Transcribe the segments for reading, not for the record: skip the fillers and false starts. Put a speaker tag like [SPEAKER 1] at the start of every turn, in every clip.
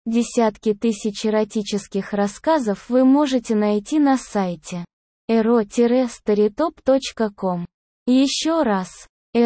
[SPEAKER 1] Десятки тысяч эротических рассказов вы можете найти на сайте ero-storytop.com. Еще раз,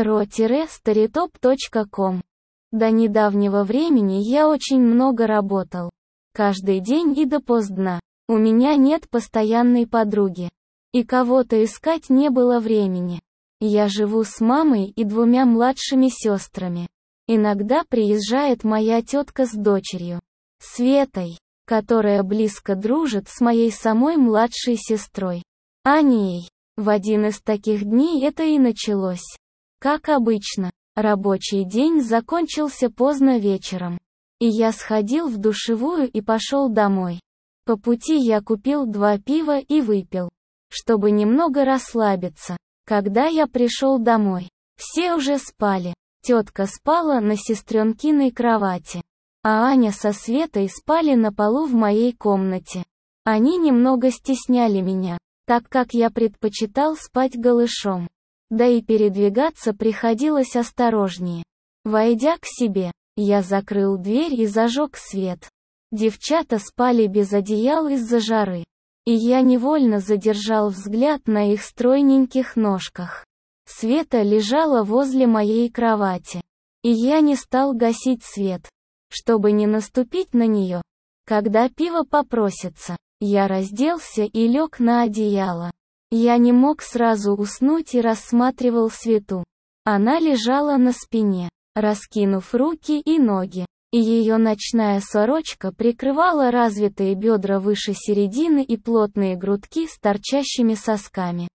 [SPEAKER 1] ero-storytop.com. До недавнего времени я очень много работал. Каждый день и допоздна. У меня нет постоянной подруги. И кого-то искать не было времени. Я живу с мамой и 2 младшими сестрами. Иногда приезжает моя тетка с дочерью, Светой, которая близко дружит с моей самой младшей сестрой, Аней. В один из таких дней это и началось. Как обычно, рабочий день закончился поздно вечером. И я сходил в душевую и пошел домой. По пути я купил 2 пива и выпил, чтобы немного расслабиться. Когда я пришел домой, все уже спали. Тетка спала на сестренкиной кровати, а Аня со Светой спали на полу в моей комнате. Они немного стесняли меня, так как я предпочитал спать голышом. Да и передвигаться приходилось осторожнее. Войдя к себе, я закрыл дверь и зажег свет. Девчата спали без одеял из-за жары. И я невольно задержал взгляд на их стройненьких ножках. Света лежала возле моей кровати. И я не стал гасить свет, чтобы не наступить на нее. Когда пиво попросится, я разделся и лег на одеяло. Я не мог сразу уснуть и рассматривал Свету. Она лежала на спине, раскинув руки и ноги. И ее ночная сорочка прикрывала развитые бедра выше середины и плотные грудки с торчащими сосками.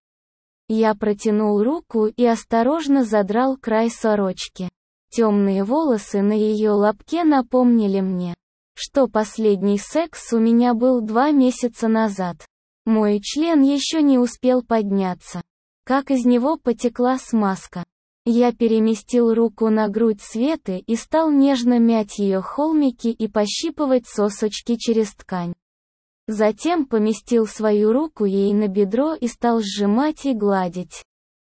[SPEAKER 1] Я протянул руку и осторожно задрал край сорочки. Темные волосы на ее лобке напомнили мне, что последний секс у меня был 2 месяца назад. Мой член еще не успел подняться. Как из него потекла смазка. Я переместил руку на грудь Светы и стал нежно мять ее холмики и пощипывать сосочки через ткань. Затем поместил свою руку ей на бедро и стал сжимать и гладить,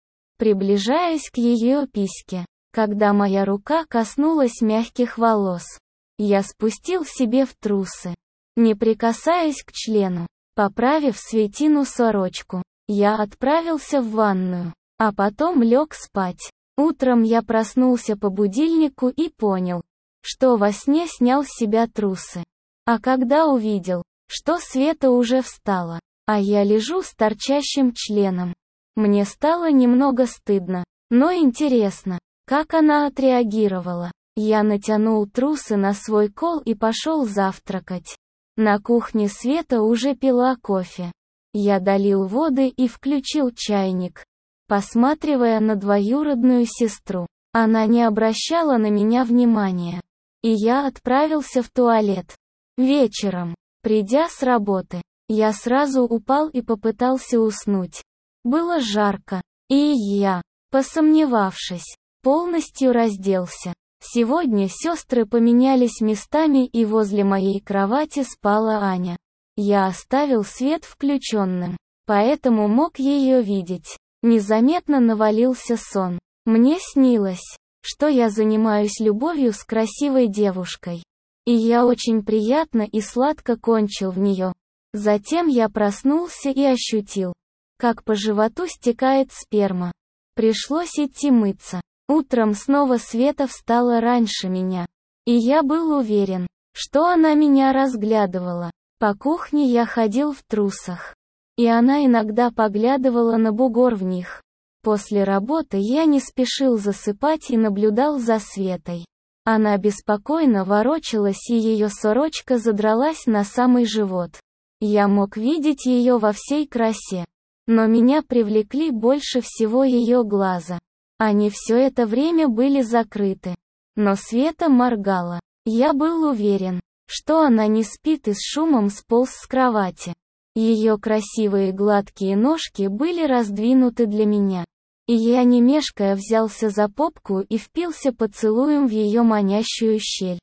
[SPEAKER 1] приближаясь к ее письке. Когда моя рука коснулась мягких волос, я спустил себе в трусы, не прикасаясь к члену. Поправив Светину сорочку, я отправился в ванную, а потом лег спать. Утром я проснулся по будильнику и понял, что во сне снял с себя трусы. А когда увидел, что Света уже встала, а я лежу с торчащим членом, мне стало немного стыдно, но интересно, как она отреагировала. Я натянул трусы на свой кол и пошел завтракать. На кухне Света уже пила кофе. Я долил воды и включил чайник, посматривая на двоюродную сестру. Она не обращала на меня внимания. И я отправился в туалет. Вечером, придя с работы, я сразу упал и попытался уснуть. Было жарко, и я, посомневавшись, полностью разделся. Сегодня сестры поменялись местами и возле моей кровати спала Аня. Я оставил свет включенным, поэтому мог ее видеть. Незаметно навалился сон. Мне снилось, что я занимаюсь любовью с красивой девушкой. И я очень приятно и сладко кончил в нее. Затем я проснулся и ощутил, как по животу стекает сперма. Пришлось идти мыться. Утром снова Света встала раньше меня. И я был уверен, что она меня разглядывала. По кухне я ходил в трусах. И она иногда поглядывала на бугор в них. После работы я не спешил засыпать и наблюдал за Светой. Она беспокойно ворочалась, и ее сорочка задралась на самый живот. Я мог видеть ее во всей красе. Но меня привлекли больше всего ее глаза. Они все это время были закрыты. Но Света моргала. Я был уверен, что она не спит и с шумом сполз с кровати. Ее красивые гладкие ножки были раздвинуты для меня. И я не мешкая взялся за попку и впился поцелуем в ее манящую щель.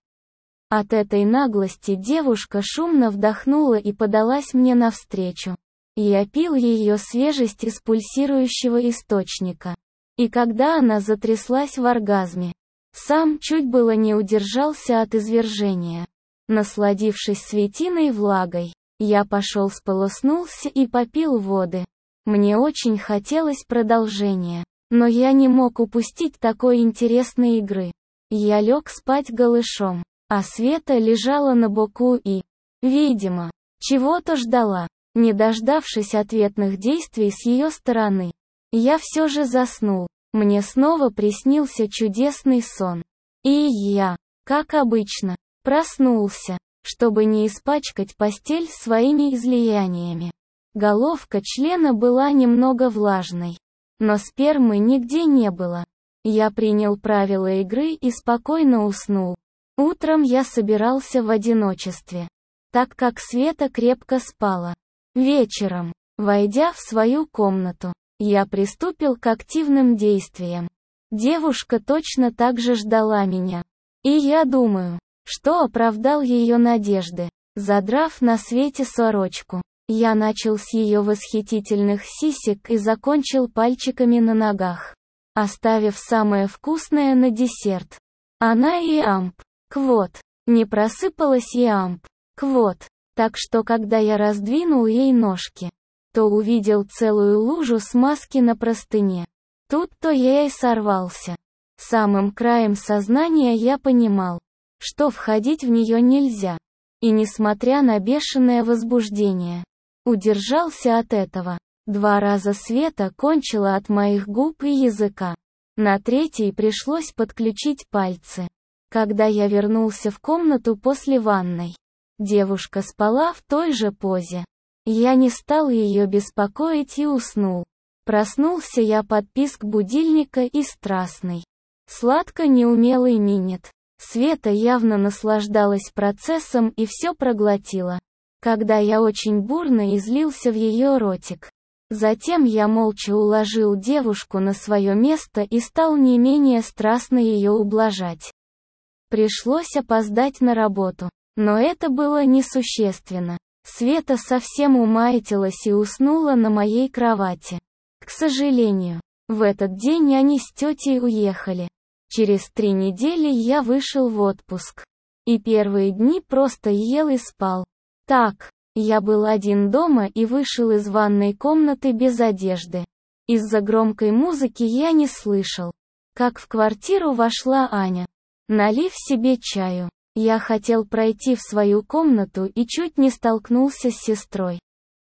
[SPEAKER 1] От этой наглости девушка шумно вдохнула и подалась мне навстречу. Я пил ее свежесть из пульсирующего источника. И когда она затряслась в оргазме, сам чуть было не удержался от извержения. Насладившись светиной влагой, я пошел сполоснулся и попил воды. Мне очень хотелось продолжения, но я не мог упустить такой интересной игры. Я лег спать голышом, а Света лежала на боку и, видимо, чего-то ждала. Не дождавшись ответных действий с ее стороны, я все же заснул. Мне снова приснился чудесный сон. И я, как обычно, проснулся, чтобы не испачкать постель своими излияниями. Головка члена была немного влажной, но спермы нигде не было. Я принял правила игры и спокойно уснул. Утром я собирался в одиночестве, так как Света крепко спала. Вечером, войдя в свою комнату, я приступил к активным действиям. Девушка точно так же ждала меня. И я думаю, что оправдал ее надежды. Задрав на Свете сорочку, я начал с ее восхитительных сисек и закончил пальчиками на ногах, оставив самое вкусное на десерт. Она и амп. Квот. Не просыпалась и амп. Квот. Так что когда я раздвинул ей ножки, то увидел целую лужу смазки на простыне. Тут-то я и сорвался. Самым краем сознания я понимал, что входить в нее нельзя. И несмотря на бешеное возбуждение, удержался от этого. 2 раза Света кончила от моих губ и языка. На 3-й пришлось подключить пальцы. Когда я вернулся в комнату после ванной, девушка спала в той же позе. Я не стал ее беспокоить и уснул. Проснулся я под писк будильника и страстный, сладко неумелый минет. Света явно наслаждалась процессом и все проглотила, когда я очень бурно излился в ее ротик. Затем я молча уложил девушку на свое место и стал не менее страстно ее ублажать. Пришлось опоздать на работу, но это было несущественно. Света совсем умаятилась и уснула на моей кровати. К сожалению, в этот день они с тетей уехали. Через 3 недели я вышел в отпуск. И первые дни просто ел и спал. Так, я был один дома и вышел из ванной комнаты без одежды. Из-за громкой музыки я не слышал, как в квартиру вошла Аня. Налив себе чаю, я хотел пройти в свою комнату и чуть не столкнулся с сестрой.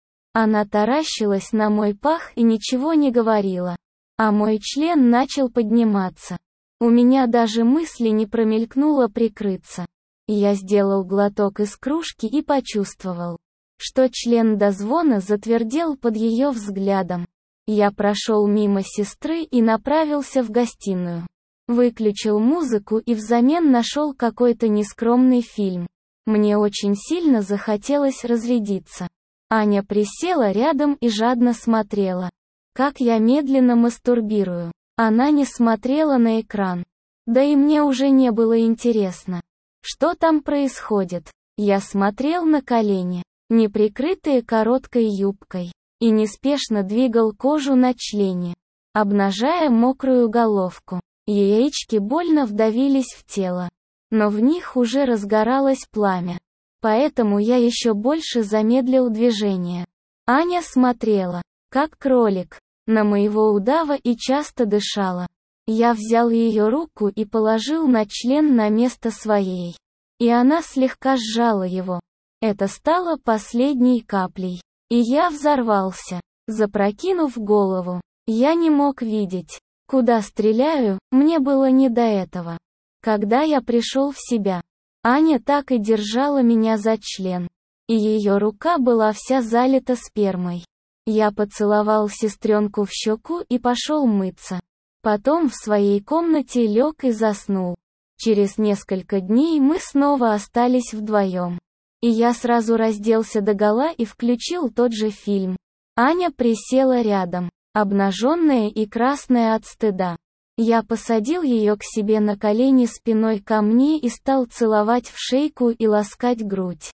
[SPEAKER 1] Она таращилась на мой пах и ничего не говорила, а мой член начал подниматься. У меня даже мысли не промелькнуло прикрыться. Я сделал глоток из кружки и почувствовал, что член до звона затвердел под ее взглядом. Я прошел мимо сестры и направился в гостиную. Выключил музыку и взамен нашел какой-то нескромный фильм. Мне очень сильно захотелось разрядиться. Аня присела рядом и жадно смотрела, как я медленно мастурбирую. Она не смотрела на экран. Да и мне уже не было интересно, что там происходит. Я смотрел на колени, не прикрытые короткой юбкой, и неспешно двигал кожу на члене, обнажая мокрую головку. Яички больно вдавились в тело, но в них уже разгоралось пламя. Поэтому я еще больше замедлил движение. Аня смотрела, как кролик, на моего удава и часто дышала. Я взял ее руку и положил на член на место своей. И она слегка сжала его. Это стало последней каплей. И я взорвался, запрокинув голову. Я не мог видеть, куда стреляю, мне было не до этого. Когда я пришел в себя, Аня так и держала меня за член. И ее рука была вся залита спермой. Я поцеловал сестренку в щеку и пошел мыться. Потом в своей комнате лег и заснул. Через несколько дней мы снова остались вдвоем. И я сразу разделся догола и включил тот же фильм. Аня присела рядом, обнаженная и красная от стыда. Я посадил ее к себе на колени спиной ко мне и стал целовать в шейку и ласкать грудь.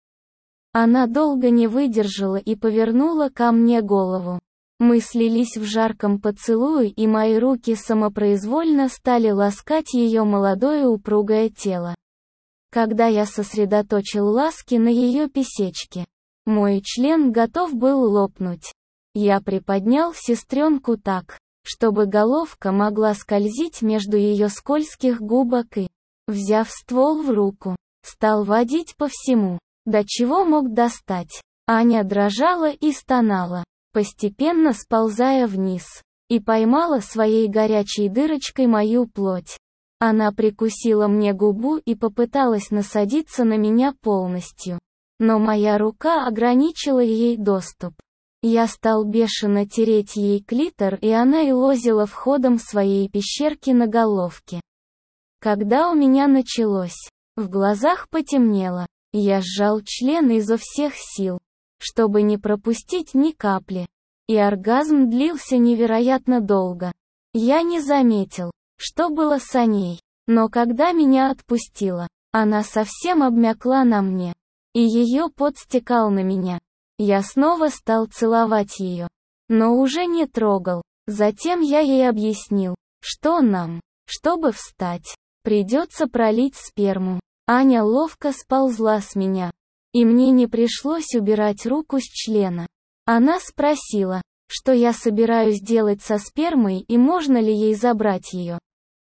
[SPEAKER 1] Она долго не выдержала и повернула ко мне голову. Мы слились в жарком поцелуе, и мои руки самопроизвольно стали ласкать ее молодое упругое тело. когда я сосредоточил ласки на ее писечке. Мой член готов был лопнуть. Я приподнял сестренку так, чтобы головка могла скользить между ее скользких губок и, взяв ствол в руку, стал водить по всему, до чего мог достать. Аня дрожала и стонала, постепенно сползая вниз, и поймала своей горячей дырочкой мою плоть. Она прикусила мне губу и попыталась насадиться на меня полностью. Но моя рука ограничила ей доступ. Я стал бешено тереть ей клитор, и она елозила входом своей пещерки на головке. Когда у меня началось, в глазах потемнело, я сжал член изо всех сил, чтобы не пропустить ни капли. И оргазм длился невероятно долго. Я не заметил, что было с Аней, но когда меня отпустило, она совсем обмякла на мне, и ее пот стекал на меня. Я снова стал целовать ее, но уже не трогал. Затем я ей объяснил, что нам, чтобы встать, придется пролить сперму. Аня ловко сползла с меня, и мне не пришлось убирать руку с члена. Она спросила, что я собираюсь делать со спермой и можно ли ей забрать ее.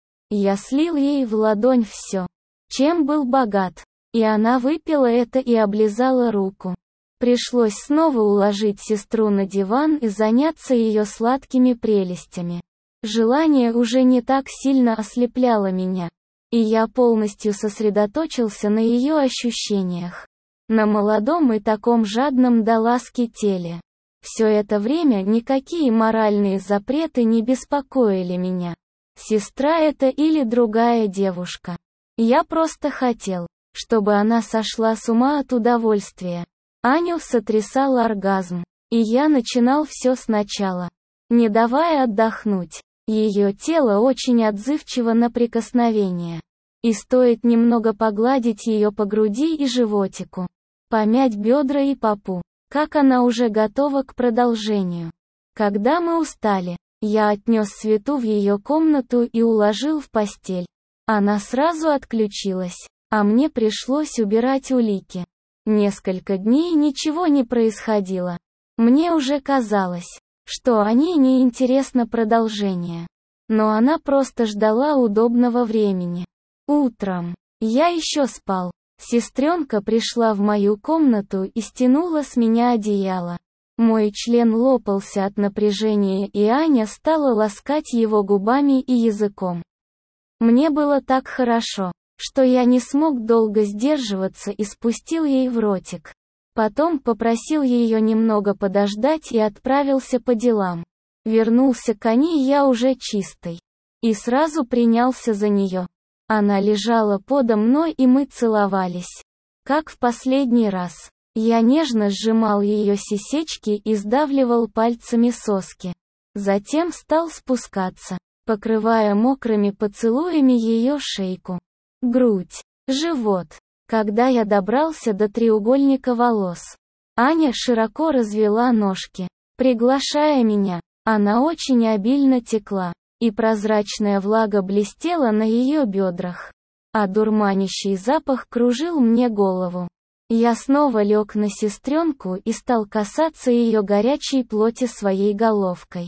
[SPEAKER 1] Я слил ей в ладонь все, чем был богат, и она выпила это и облизала руку. Пришлось снова уложить сестру на диван и заняться ее сладкими прелестями. Желание уже не так сильно ослепляло меня, и я полностью сосредоточился на ее ощущениях. На молодом и таком жадном до ласки теле. Все это время никакие моральные запреты не беспокоили меня. Сестра это или другая девушка. Я просто хотел, чтобы она сошла с ума от удовольствия. Аню сотрясал оргазм, и я начинал все сначала, не давая отдохнуть. Ее тело очень отзывчиво на прикосновения. И стоит немного погладить ее по груди и животику, помять бедра и попу, как она уже готова к продолжению. Когда мы устали, я отнес Свету в ее комнату и уложил в постель. Она сразу отключилась, а мне пришлось убирать улики. Несколько дней ничего не происходило. Мне уже казалось, что Ане не интересно продолжение. Но она просто ждала удобного времени. Утром я еще спал. Сестренка пришла в мою комнату и стянула с меня одеяло. Мой член лопался от напряжения, и Аня стала ласкать его губами и языком. Мне было так хорошо, что я не смог долго сдерживаться и спустил ей в ротик. Потом попросил ее немного подождать и отправился по делам. Вернулся к Ане я уже чистый. И сразу принялся за нее. Она лежала подо мной, и мы целовались. Как в последний раз. Я нежно сжимал ее сисечки и сдавливал пальцами соски. Затем стал спускаться, покрывая мокрыми поцелуями ее шейку, грудь, живот. Когда я добрался до треугольника волос, Аня широко развела ножки, приглашая меня. Она очень обильно текла, и прозрачная влага блестела на ее бедрах. А дурманящий запах кружил мне голову. Я снова лег на сестренку и стал касаться ее горячей плоти своей головкой.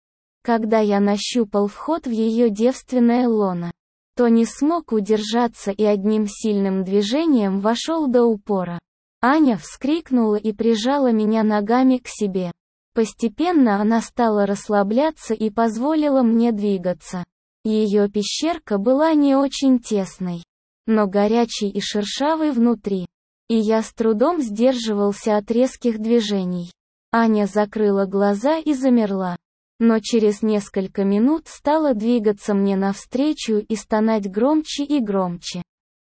[SPEAKER 1] Когда я нащупал вход в ее девственное лоно, то не смог удержаться и одним сильным движением вошел до упора. Аня вскрикнула и прижала меня ногами к себе. Постепенно она стала расслабляться и позволила мне двигаться. Ее пещерка была не очень тесной, но горячей и шершавой внутри. И я с трудом сдерживался от резких движений. Аня закрыла глаза и замерла. Но через несколько минут стала двигаться мне навстречу и стонать громче и громче.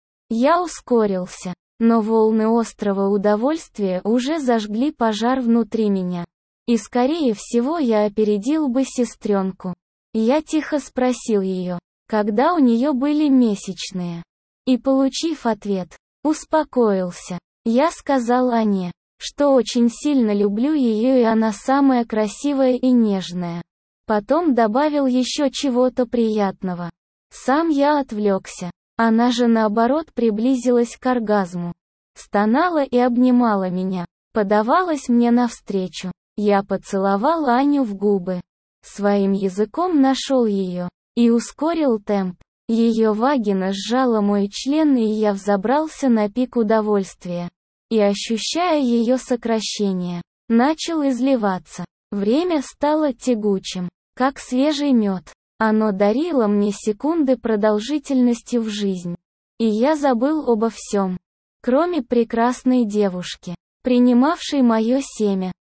[SPEAKER 1] Я ускорился, но волны острого удовольствия уже зажгли пожар внутри меня. И скорее всего я опередил бы сестренку. Я тихо спросил ее, когда у нее были месячные. И получив ответ, успокоился. Я сказал Ане, что очень сильно люблю ее и она самая красивая и нежная. Потом добавил еще чего-то приятного. Сам я отвлекся. Она же наоборот приблизилась к оргазму. Стонала и обнимала меня. Подавалась мне навстречу. Я поцеловал Аню в губы. Своим языком нашел ее. И ускорил темп. Ее вагина сжала мой член, и я взобрался на пик удовольствия. И, ощущая ее сокращение, начал изливаться. Время стало тягучим, как свежий мед. Оно дарило мне секунды продолжительности в жизнь. И я забыл обо всем, кроме прекрасной девушки, принимавшей мое семя.